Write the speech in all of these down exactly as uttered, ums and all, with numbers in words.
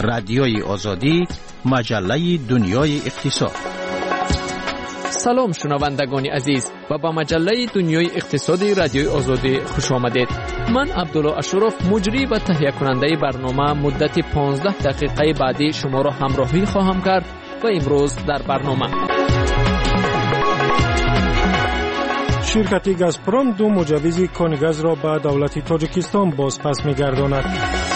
رادیوی آزادی، مجله دنیای اقتصاد. سلام شنوندگان عزیز و با مجله دنیای اقتصادی رادیوی آزادی خوش آمدید. من عبدالله اشرف مجری و تهیه کننده برنامه مدت پانزده دقیقه بعدی شما را همراهی خواهم کرد و امروز در برنامه شرکت گازپروم دو مجوز کان گاز را به دولت تاجیکستان بازپس می‌گرداند.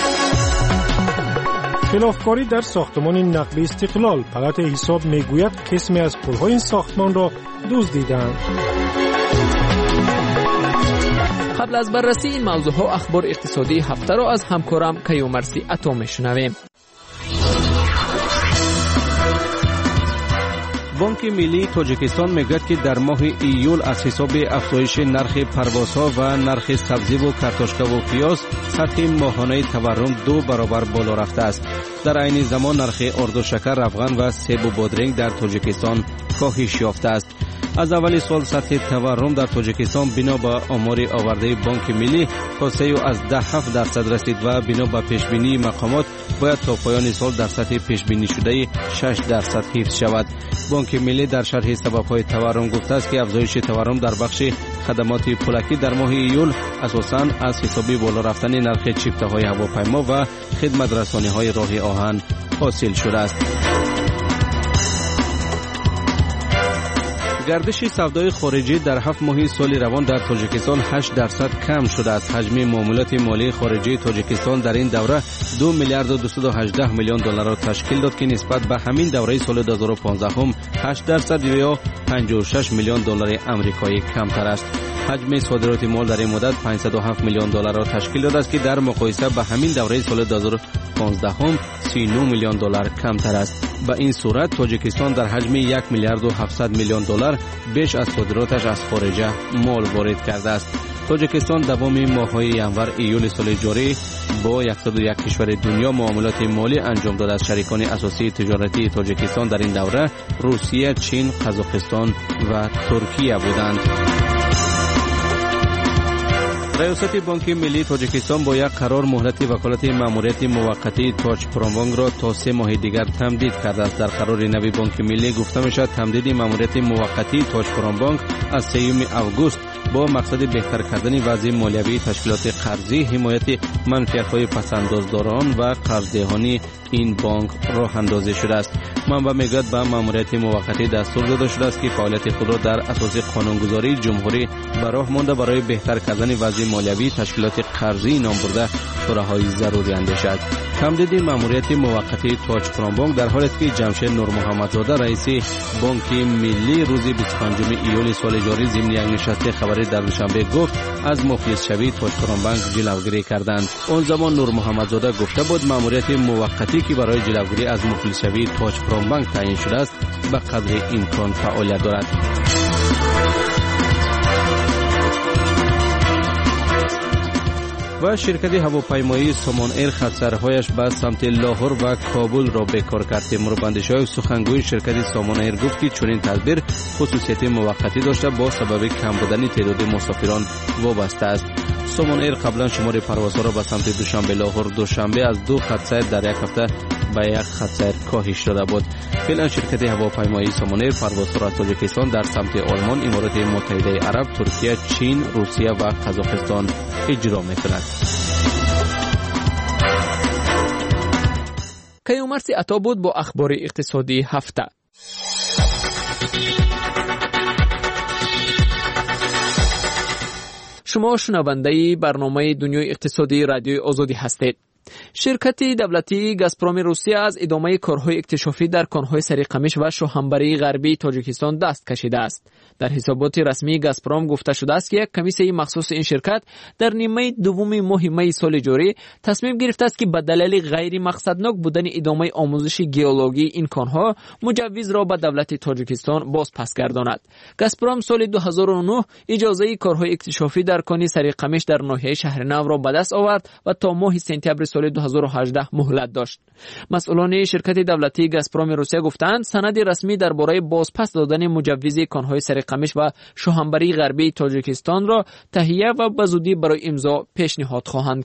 خلافکاری در ساختمان نقل استقلال، پالات حساب میگوید قسمی از پل‌های این ساختمان را دزدیدند. قبل از بررسی این موضوعها اخبار اقتصادی هفته را از همکارم کیومرثی عطا میشنویم. بانک ملی تاجیکستان میگوید که در ماه ایول از حساب افزایش نرخ پروازها و نرخ سبزی و کارتشکا و پیاز سطح ماهانه تورم دو برابر بالا رفته است. در عین زمان نرخ آرد و شکر، افغان و سیب و بادرنگ در تاجیکستان کاهش یافته است. از اول سال سطح تورم در تاجیکستان بنا به آمار آورده بانک ملی تا سه و از ده هفت درصد رسید و بنا به پیشبینی مقامات باید تا پایان سال در سطح پیشبینی شده شش درصد حفظ شود. بانک ملی در شرح سبب‌های تورم گفته است که افزایش تورم در بخش خدمات پولکی در ماه ایول اساساً از حسابی بالا رفتن نرخ چیپته‌های هواپیما و خدمت رسانی‌های راه آهن حاصل شده است. گردش سودای خارجی در هفت ماه سال روان در تاجیکستان هشت درصد کم شده است. حجم معاملات مالی خارجی تاجیکستان در این دوره دو میلیارد و دویست و هجده میلیون دلار را تشکیل داد که نسبت به همین دوره سال دو هزار و پانزده هم هشت درصد یا پنجاه و شش میلیون دلار آمریکایی کمتر است. حجم صادرات مال در این مدت پانصد و هفت میلیون دلار را تشکیل داده است که در مقایسه با همین دوره سال دو هزار و پانزده هم سی و نه میلیون دلار کمتر است. به این صورت تاجیکستان در حجم یک میلیارد و هفتصد میلیون دلار بیش از صادراتش از خارج مال وارد کرده است. تاجیکستان دوام ماه‌های ینور ایول سال جاری با صد و یک کشور دنیا معاملات مالی انجام داده است. شریکان اساسی تجارتی تاجیکستان در این دوره روسیه، چین، قزاقستان و ترکیه بودند. ریاست بانک ملی تاجیکستان با یک قرار مهلت وکالت ماموریت موقتی تاج پرومبانک را تا سه ماه دیگر تمدید کرده است. در قرار نوی بانک ملی گفته میشد تمدید ماموریت موقتی تاج پرومبانک از سوم آگوست با مقصد بهتر کردن وضع مالیوی تشکیلات قرضی، حمایت منفعت‌های پس‌اندازداران و قرضدهانی این بانک راه اندازی شده است. منبع میگوید به ماموریت موقتی دستور داده شده است که فعالیت خود را در اساس قانونگذاری جمهوری به راه مانده برای بهتر کردن وضع مالیوی تشکیلات قرضی نام برده کارهای ضروری اندیشد. تمدید ماموریت موقتی تاج پرومبانک در حالی است که جمشید نور محمدزاده رئیس بانک ملی روز بیست و پنجم ایول سال جاری ضمن یک نشست خبری در دوشنبه گفت از مفلس شوی تاج پرومبانک جلوگیری کردند. آن زمان نور محمدزاده گفته بود ماموریت موقتی که برای جلوگیری از مفلس شوی تاج پرومبانک تعیین شده است به قدر امکان فعالیت دارد. و شرکت هواپیمایی سامان ایر خط‌سرهایش به سمت لاهور و کابل را بکار کرد. تیموربندش‌های سخنگوی شرکت سامان ایر گفت که چنین تدبیر خصوصیت موقتی داشته با سبب کم بودن تعداد مسافران وابسته است. سامان ایر قبلا شمار پروازها را به سمت دوشنبه لاهور دوشنبه از دو خط سیر در یک هفته به یک خط سیر کاهش داده بود. فعلا شرکت هواپیمایی سامان ایر پروازها را از تاجیکستان در سمت آلمان، امارات متحده عرب، ترکیه، چین، روسیه و قزاقستان اجرا می‌کند. کیومرثی عطا بود با اخبار اقتصادی هفته. شما شنونده برنامه دنیای اقتصادی رادیوی آزادی هستید. شرکت دولتی گازپروم روسیه از ادامه کارهای اکتشافی در کان‌های سریقمش و شوهنبری غربی تاجیکستان دست کشیده است. در حسابات رسمی گازپروم گفته شده است که یک کمیسیون مخصوص این شرکت در نیمه دوم ماه می سال جاری تصمیم گرفته است که به دلیل غیر مقصدناک بودن ادامه آموزش گئولوژی این کان‌ها مجوز را به دولت تاجیکستان باز پس گرداند. گازپروم سال دو هزار و نه اجازه کارهای اکتشافی در کان سریقمش در ناحیه شهر نو را به دست آورد و تا ماه سپتامبر سال دو هزار و هجده مهلت داشت. مسئولان شرکت دولتی گازپروم روسیه گفتند سند رسمی درباره بازپس دادن مجوز کان‌های سریقمش و شوهنبری غربی تاجیکستان را تهیه و به زودی برای امضا پیشنهاد خواهند کرد.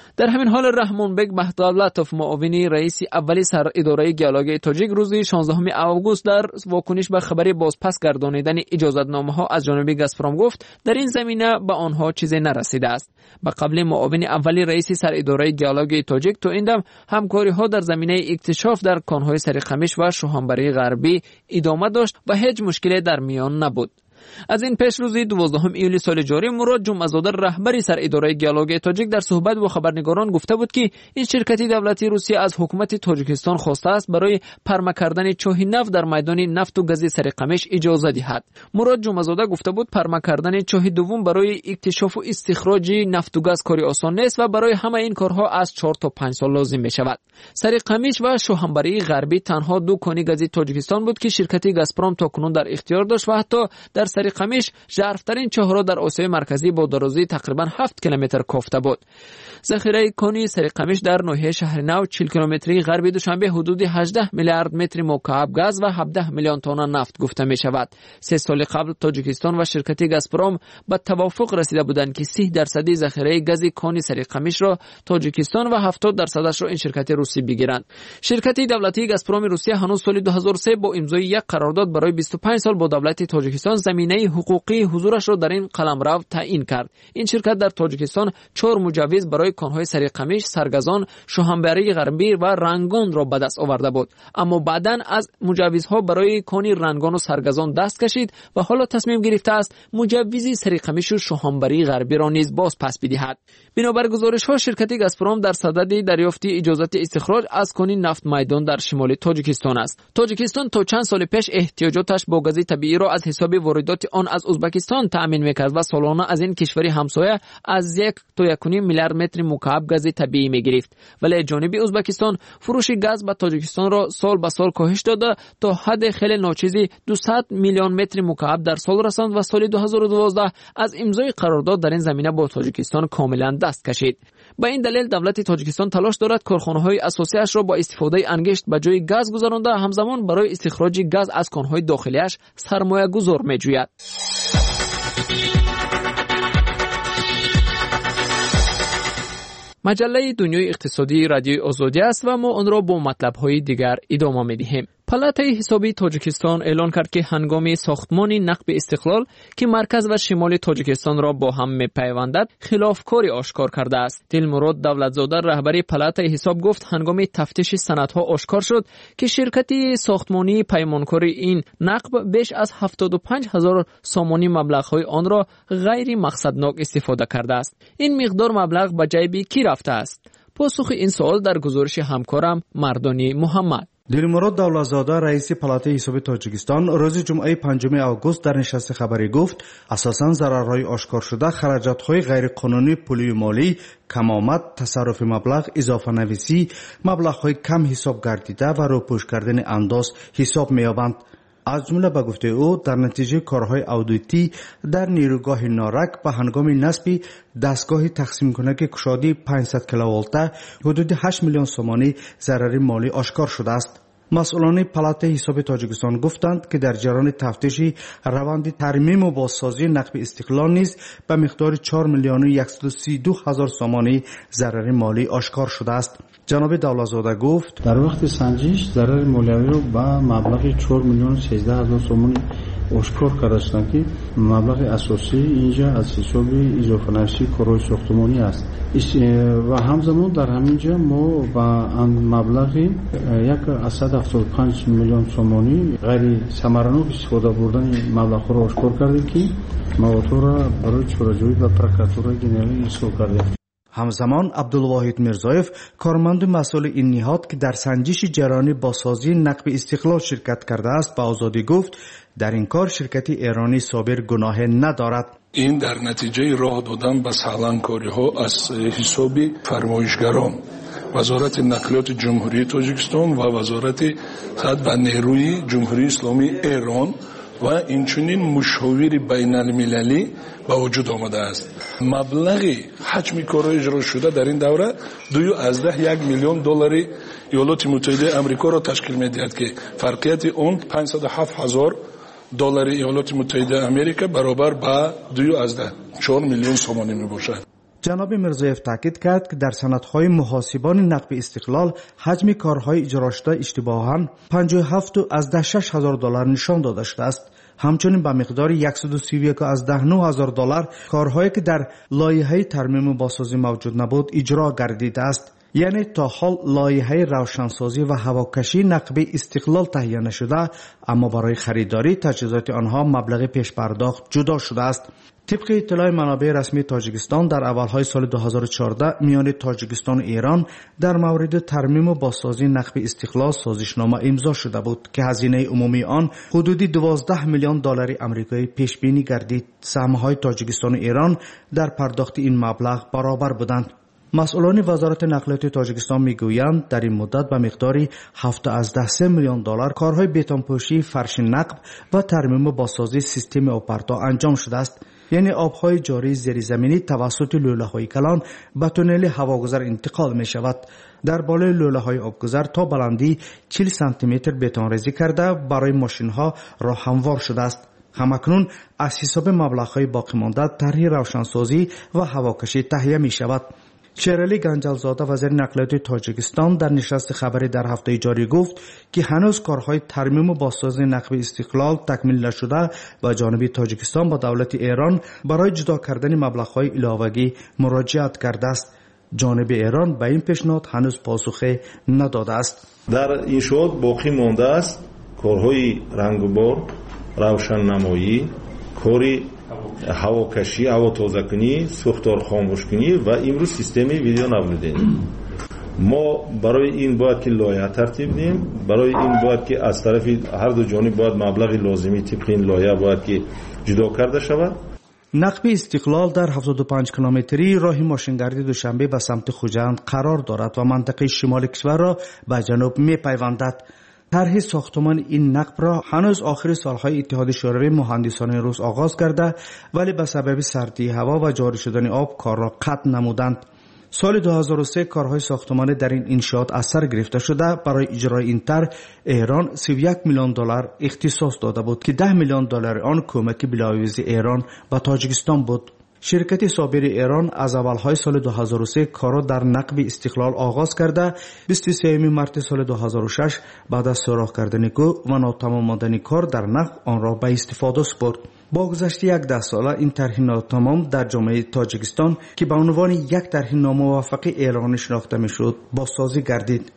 در همین حال رحمانبک بهدولتوف معاون رئیس اولی سر اداره گیالوگ تاجیک روز شانزدهم آگوست در واکنش به خبر بازپس گردانیدن اجازتنامه ها از جانب گازپروم گفت در این زمینه به آنها چیزی نرسیده است. به قبل معاون اولی رئیس سر اداره گیالوگ تاجیک تو این دم همکاری ها در زمینه اکتشاف در کانهای سریخمیش و شوهنبری غربی ادامه داشت و هیچ مشکلی در میان نبود. از این پیش روز دوازدهم ایولی سال جاری مراد جمعه‌زاده رهبری سر اداره گیالوگ تاجیک در صحبت با خبرنگاران گفته بود که این شرکت دولتی روسیه از حکومت تاجیکستان خواسته است برای پرمه کردن چاه نفت در میدان نفت و گاز سریقمیش اجازه دهد. مراد جمعه‌زاده گفته بود پرمه کردن چاه دوم برای اکتشاف و استخراج نفت و گاز کاری آسان نیست و برای همه این کارها از چهار تا پنج سال لازم می شود. سریقمیش و شوهنبری غربی تنها دو کانی گاز تاجیکستان بود که شرکت گازپروم تاکنون در اختیار داشت و حتی در سریقمیش ژرفترین چاهرا در آسیای مرکزی با درازی تقریبا هفت کیلومتر کوفته بود. ذخیره کانی سریقمیش در ناحیه شهر نو چهل کیلومتری غربی دوشنبه حدود هجده میلیارد متر مکعب گاز و هفده میلیون تن نفت گفته می شود. سه سال قبل تاجیکستان و شرکت گازپروم به توافق رسیده بودند که سی درصد ذخیره گاز کانی سریقمیش را تاجیکستان و هفتاد درصدش را این شرکت روسی بگیرند. شرکت دولتی گازپروم روسیه هنوز سال دو هزار و سه با امضای یک قرارداد برای بیست و پنج سال با دولت تاجیکستان زمینه حقوقی حضورش را در این قلمرو تعیین کرد. این شرکت در تاجیکستان چهار مجوز برای کانهای سریقمیش، سرگزان، شوهنبری غربی و رنگان را به دست آورده بود، اما بعداً از مجوزها برای کانی رنگان و سرگزان دست کشید و حالا تصمیم گرفته است مجوز سریقمیش و شوهنبری غربی را نیز باز پس بدهد. بنابر گزارش‌ها شرکت گازپروم در صدد دریافت اجازه استخراج از کانی نفت میدان در شمال تاجیکستان است. تاجیکستان تا چند سال پیش احتیاجاتش با گاز طبیعی را از حساب واردات آن از ازبکستان تأمین می‌کرد و سالانه از این کشوری همسایه از یک تا یک و نیم میلیارد متر مکعب گاز طبیعی می‌گرفت. ولی جانب ازبکستان فروش گاز به تاجیکستان را سال به سال کاهش داده تا حد خیلی ناچیزی دویست میلیون متر مکعب در سال رساند و سال دو هزار و دوازده از امضای قرارداد در این زمینه با تاجیکستان کاملا دست کشید. با این دلیل دولت تاجیکستان تلاش دارد کارخانه‌های اساسی‌اش را با استفاده انگشت به جای گاز گذرانده همزمان برای استخراج گاز از کان‌های داخلی‌اش سرمایه‌گذار می‌جوید. مجله دنیای اقتصادی رادیوی آزادی است و ما آن را با مطلب‌های دیگر ادامه می‌دهیم. پالاتای حسابی تاجیکستان اعلان کرد که هنگام ساختمان نقب استقلال که مرکز و شمال تاجیکستان را با هم می‌پیوندد خلافکاری آشکار کرده است. دلمراد دولتزاده رهبری پالاتای حساب گفت هنگام تفتیش سندها آشکار شد که شرکت ساختمانی پیمانکاری این نقب بیش از هفتاد و پنج هزار سامانی مبلغ‌های آن را غیر مقصدناک استفاده کرده است. این مقدار مبلغ به جیب کی رفته است؟ پاسخ این سوال در گزارش همکارم مردانی محمد. دلمراد دولتزاده رئیس پالاتای حساب تاجیکستان روز جمعه پنجم آگوست در نشست خبری گفت اساساً ضررهای آشکار شده خراجات‌های غیر قانونی پولی و مالی، کم‌آمد، تصرف مبلغ، اضافه نویسی، مبلغ‌های کم حساب گردیده و روپوش کردن انداز حساب می‌یابند. از جمله به گفته او در نتیجه کارهای اودیتی در نیروگاه نارک به هنگام نصب دستگاه تقسیم کننده کشادی پانصد کیلوولت حدود هشت میلیون سومانی ضرر مالی آشکار شده است. مسئولان پالاتای حساب تاجیکستان گفتند که در جریان تفتیش روند ترمیم و بازسازی نقب استقلال نیز به مقدار چهار میلیون و صد و سی و دو هزار سومانی ضرر مالی آشکار شده است. جناب دولتزاده گفت در وقت سنجش ضرر مالیوی رو با مبلغ چهار میلیون و سیزده هزار سومانی آشکار کردند که مبلغ اساسی اینجا از حساب اضافه نویسی کارهای ساختمانی است و همزمان در همینجا ما با مبلغ یک از صد و هفتاد و پنج میلیون سومانی غیر ثمرانه استفاده بردن مبلغ را آشکار کردیم که مواد را برای چاره‌جویی به پروکراتور جنرال ارسال کردیم. همزمان عبدالواحد میرزایف کارمند مسئول این نهاد که در سنجش جریان بازسازی نقب استقلال شرکت کرده است به آزادی گفت در این کار شرکت ایرانی صابر گناه ندارد. این در نتیجه راه دادن به سهلانکاری ها از حساب فرمایشگران وزارت نقلیات جمهوری تاجیکستان و وزارت خط و نیروی جمهوری اسلامی ایران و اینچنین مشاور بین المللی به وجود آمده است. مبلغ حجم کارهای اجرا شده در این دوره دو از ده یک میلیون دلار ایالات متحده آمریکا را تشکیل می‌دهد که فرقیت اون پانصد و هفت هزار دلار ایالات متحده آمریکا برابر با دو از ده چهار میلیون سومانی میباشد. جناب میرزایف تاکید کرد که در سندهای محاسبان نقب استقلال حجم کارهای اجرا شده اشتباهاً پنجاه و هفت از ده شش هزار دلار نشان داده شده است. همچنین به مقدار صد و سی و یک از ده نه هزار دلار کارهایی که در لایحه ترمیم و بازسازی موجود نبود اجرا گردیده است. یعنی تا حال لایحه روشنسازی و هواکشی نقب استقلال تهیه نشده، اما برای خریداری تجهیزات آنها مبلغ پیش پرداخت جدا شده است. طبق اطلاع منابع رسمی تاجیکستان در اولهای سال دو هزار و چهارده میان تاجیکستان و ایران در مورد ترمیم و بازسازی نقب استقلال سازشنامه امضا شده بود که هزینه عمومی آن حدودی دوازده میلیون دلار آمریکایی پیش بینی گردید. سهم‌های تاجیکستان و ایران در پرداخت این مبلغ برابر بودند. مسئولان وزارت نقلیات تاجیکستان میگویند در این مدت به مقداری هفت از ده سه میلیون دلار کارهای بتانپوشی فرش نقب و ترمیم و بازسازی سیستم آبپرتو انجام شده است. یعنی آبهای جاری زیرزمینی توسط لوله‌های کلان به تونل هواگذر انتقال می شود. در بالای لوله‌های آبگذر تا بلندی چهل سانتی متر بتان‌ریزی کرده برای ماشین‌ها راه هموار شده است. همکنون از حساب مبلغ‌های باقی مانده طرح روشنسازی و هواکشی تهیه می شود. شیرعلی گنجلزاده وزیر نقلیات تاجیکستان در نشست خبری در هفته جاری گفت که هنوز کارهای ترمیم و بازسازی نقب استقلال تکمیل نشده و جانب تاجیکستان با دولت ایران برای جدا کردن مبلغ‌های علاوه‌ای مراجعت کرده است. جانب ایران به این پیشنهاد هنوز پاسخی نداده است. در این شد باقی مانده است کارهای رنگبار، روشننمایی، کاری هواکشی، هوا تازه‌کنی، سوختار خاموشکنی و امروز سیستم ویدیو ناблюдение. ما برای این باید که لایحه ترتیب دیم، برای این باید که از طرف هر دو جانب باید مبلغ لازمی طبق این لایحه باید که جدا کرده شود. نقب استقلال در هفتاد و پنج کیلومتری راه ماشینگردی دوشنبه به سمت خوجند قرار دارد و منطقه شمال کشور را به جنوب می‌پیوندد. طرح ساختمان این نقب را هنوز آخر سالهای اتحاد شوروی مهندسان روس آغاز کرده، ولی به سبب سردی هوا و جاری شدن آب کار را قطع نمودند. سال دو هزار و سه کارهای ساختمانی در این انشاءات از سر گرفته شده. برای اجرای این طرح ایران سی و یک میلیون دلار اختصاص داده بود که ده میلیون دلار آن کمک بلاویزی ایران به تاجیکستان بود. شرکت صابر ایران از اولهای سال دو هزار و سه کار را در نقب استقلال آغاز کرده. بیست و سوم مارس سال دو هزار و شش بعد از سوراخ کردن کو و ناتمام ماندن کار در نقب آن را به استفاده سپرد. با گذشت یک ده ساله این طرح ناتمام در جامعه تاجیکستان که به عنوان یک طرح ناموفق اعلان شناخته میشد بازسازی گردید.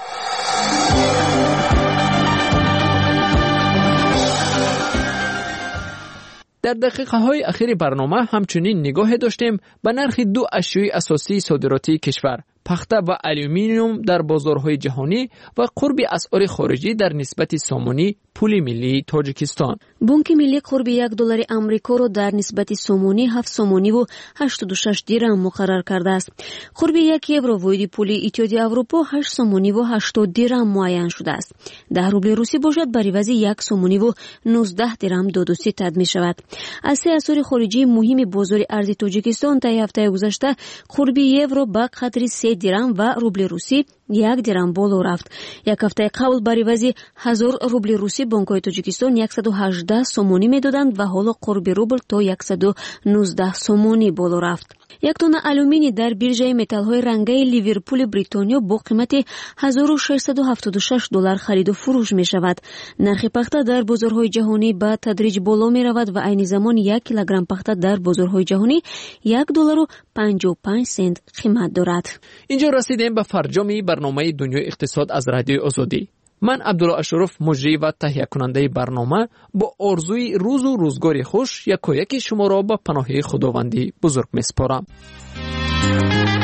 در دقیقه های اخیر برنامه همچنین نگاه داشتیم به نرخ دو اشیای اساسی صادراتی کشور، پخته و الومینیوم در بازارهای جهانی و قرب اسعار خارجی در نسبت سامانی پول ملی تاجیکستان. بانک ملی قرب یک دلار آمریکا را در نسبت سامانی هفت سامانی و هشتاد و شش درهم مقرر کرده است. قرب یک یورو واحد پول اتحادیه اروپا هشت سامانی و هشتاد درهم معین شده است. ده روبل روسی باشد بر عوض یک سامانی و نوزده درهم داد و ستد می شود. از سه اسعار خارجی مهم بازار ارز تاجیکستان تا هفته گذشته قرب یورو به قدر سه درهم و روبل روسی یک درهم بالا رفت. یک هفته قبل بر عوض هزار روبل روسی بانک‌های تاجیکستان صد و هجده سامانی میدادند و حالا قرب روبل تا صد و نوزده سامانی بالا رفت. یک تن آلومینی در بیرژه متال‌های رنگی لیورپول بریتانیا با قیمت هزار و ششصد و هفتاد و شش دلار خرید و فروش می شود. نرخ پخته در بازارهای جهانی به تدریج بالا می رود و عین زمان یک کیلوگرم پخته در بازارهای جهانی یک دلار و پنجاه و پنج سنت قیمت دارد. اینجا رسیدیم به فرجام برنامه دنیای اقتصاد از رادیوی آزادی. من عبدالله اشرف مجری و تهیه کننده برنامه با آرزوی روز و روزگاری خوش یک و یکی شما را به پناه خداوندی بزرگ میسپارم.